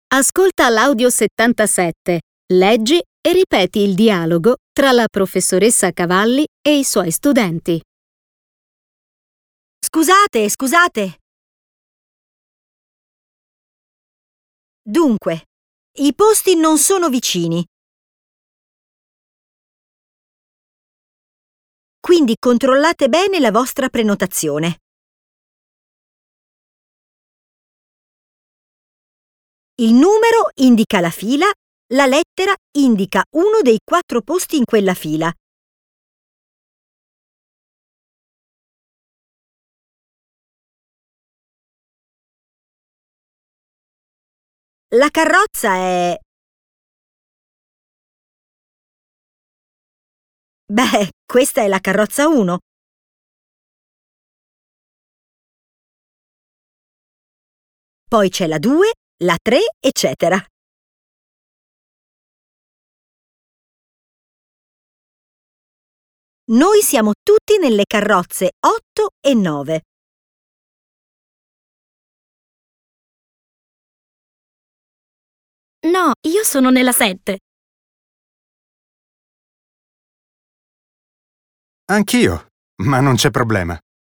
Ascolta l'audio 77, leggi e ripeti il dialogo tra la professoressa Cavalli e i suoi studenti. Scusate. Dunque, i posti non sono vicini. Quindi controllate bene la vostra prenotazione. Il numero indica la fila, la lettera indica uno dei 4 posti in quella fila. La carrozza è... questa è la carrozza 1. Poi c'è la 2, la 3, eccetera. Noi siamo tutti nelle carrozze 8 e 9. No, io sono nella 7. Anch'io, ma non c'è problema.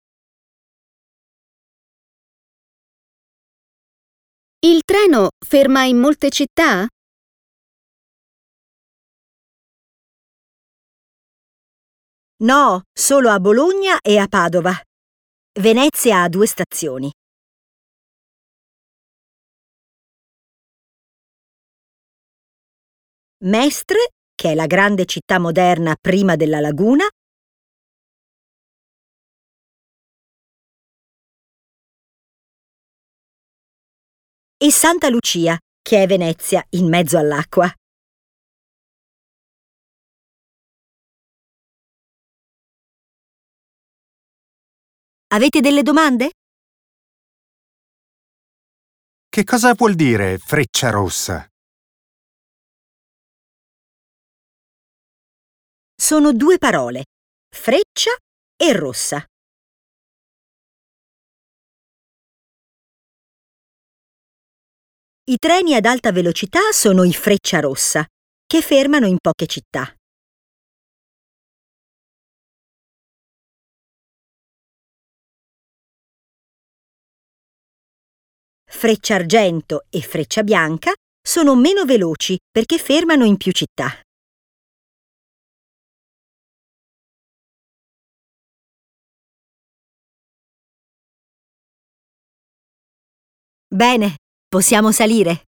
Il treno ferma in molte città? No, solo a Bologna e a Padova. Venezia ha 2 stazioni. Mestre, che è la grande città moderna prima della laguna, e Santa Lucia, che è Venezia in mezzo all'acqua. Avete delle domande? Che cosa vuol dire freccia rossa? Sono 2 parole, freccia e rossa. I treni ad alta velocità sono i Frecciarossa, che fermano in poche città. Frecciargento e Frecciabianca sono meno veloci perché fermano in più città. Bene, possiamo salire.